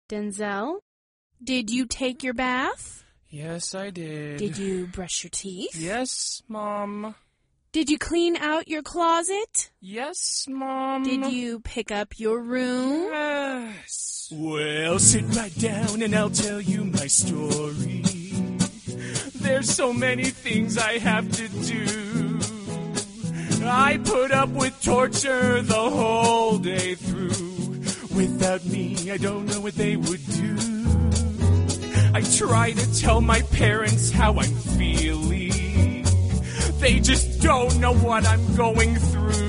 Denzel, did you take your bath? Yes, I did. Did you brush your teeth? Yes, Mom. Did you clean out your closet? Yes, Mom. Did you pick up your room? Yes. Well, sit right down and I'll tell you my story. There's so many things I have to do. I put up with torture the whole day through. Without me, I don't know what they would do. I try to tell my parents how I'm feeling. They just don't know what I'm going through.